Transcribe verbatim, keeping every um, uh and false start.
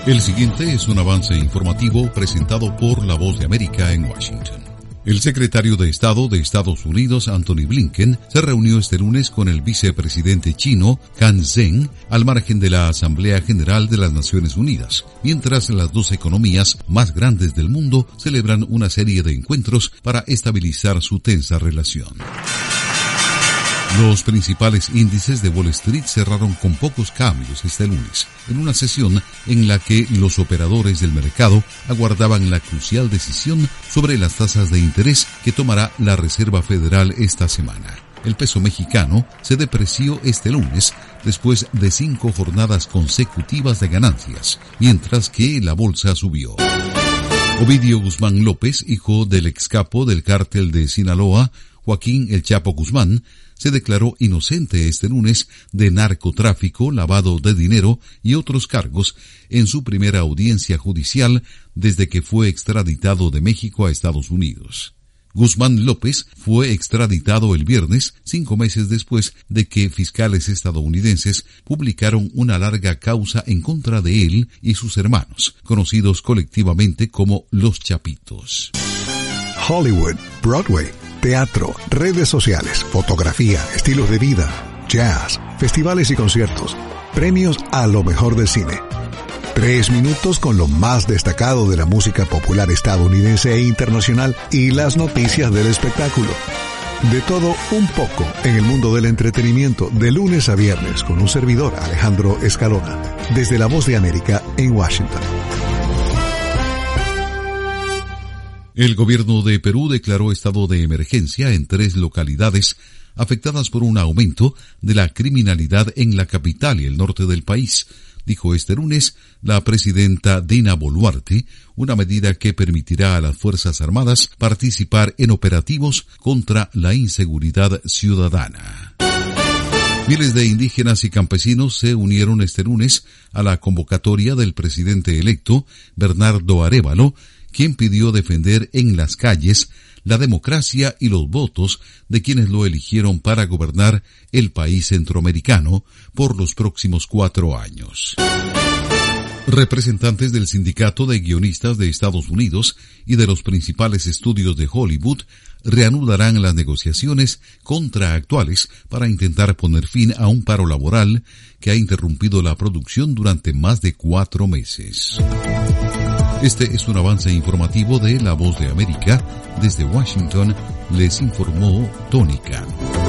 El siguiente es un avance informativo presentado por La Voz de América en Washington. El secretario de Estado de Estados Unidos, Anthony Blinken, se reunió este lunes con el vicepresidente chino, Han Zheng, al margen de la Asamblea General de las Naciones Unidas, mientras las dos economías más grandes del mundo celebran una serie de encuentros para estabilizar su tensa relación. Los principales índices de Wall Street cerraron con pocos cambios este lunes, en una sesión en la que los operadores del mercado aguardaban la crucial decisión sobre las tasas de interés que tomará la Reserva Federal esta semana. El peso mexicano se depreció este lunes después de cinco jornadas consecutivas de ganancias, mientras que la bolsa subió. Ovidio Guzmán López, hijo del excapo del cártel de Sinaloa, Joaquín El Chapo Guzmán, se declaró inocente este lunes de narcotráfico, lavado de dinero y otros cargos en su primera audiencia judicial desde que fue extraditado de México a Estados Unidos. Guzmán López fue extraditado el viernes, cinco meses después de que fiscales estadounidenses publicaron una larga causa en contra de él y sus hermanos, conocidos colectivamente como los Chapitos. Hollywood, Broadway, teatro, redes sociales, fotografía, estilos de vida, jazz, festivales y conciertos, premios a lo mejor del cine. Tres minutos con lo más destacado de la música popular estadounidense e internacional y las noticias del espectáculo. De todo un poco en el mundo del entretenimiento de lunes a viernes con un servidor, Alejandro Escalona, desde La Voz de América en Washington. El gobierno de Perú declaró estado de emergencia en tres localidades afectadas por un aumento de la criminalidad en la capital y el norte del país, dijo este lunes la presidenta Dina Boluarte, una medida que permitirá a las Fuerzas Armadas participar en operativos contra la inseguridad ciudadana. Miles de indígenas y campesinos se unieron este lunes a la convocatoria del presidente electo, Bernardo Arévalo, quien pidió defender en las calles la democracia y los votos de quienes lo eligieron para gobernar el país centroamericano por los próximos cuatro años. Representantes del Sindicato de Guionistas de Estados Unidos y de los principales estudios de Hollywood reanudarán las negociaciones contractuales para intentar poner fin a un paro laboral que ha interrumpido la producción durante más de cuatro meses. Este es un avance informativo de La Voz de América. Desde Washington les informó Tony Khan.